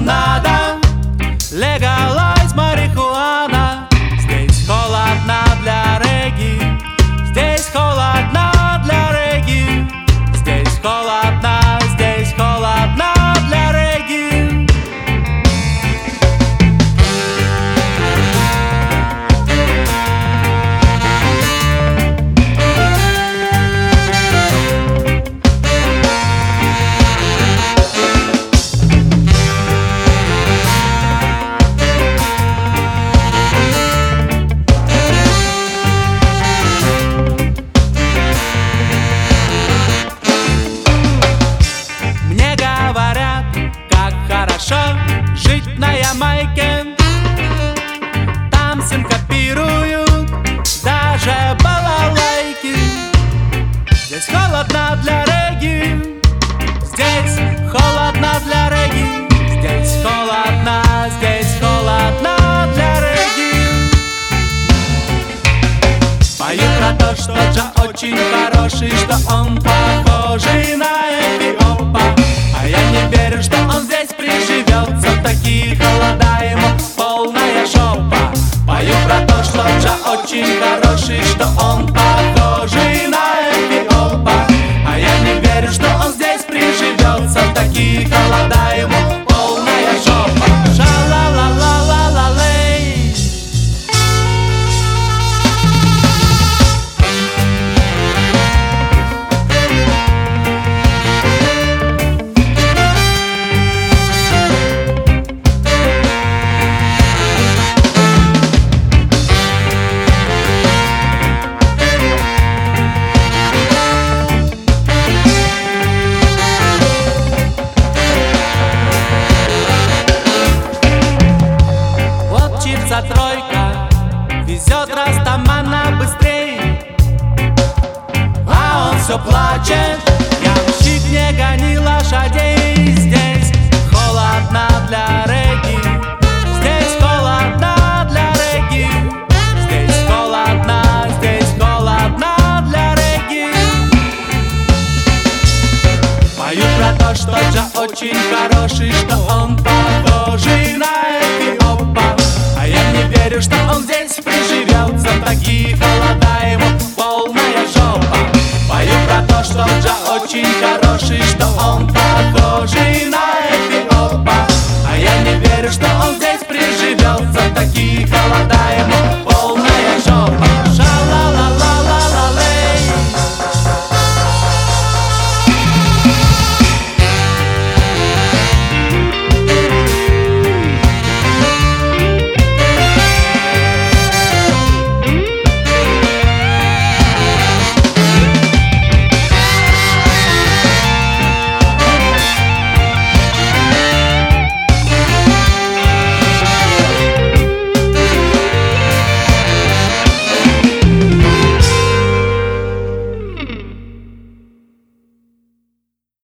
надо, legalize марихуана. Здесь холодно для регги, здесь холодно для регги, здесь холодно для регги. Жить на Ямайке, там синкопируют даже балалайки. Здесь холодно для регги, здесь холодно для регги, здесь холодно для регги. Пою про то, что Джа очень хороший, что он похожий на Эфиопа. А я не верю, что он здесь приживется. В такие холода ему полная жопа. Пою про то, что Джа очень хороший, что он похожий на Эфиопа. А я не верю, что он здесь приживется. В такие холода ему полная жопа. Ша-ла-ла-ла-ла-ла-лей. Тройка везет Растамана быстрей, а он все плачет. Ямщик, не гони лошадей. Здесь холодно для регги, здесь холодно для регги, здесь холодно для регги. Пою про то, что Джа очень хороший, что он похожий на Эфиопа. А я не верю, что он здесь приживется. В такие холода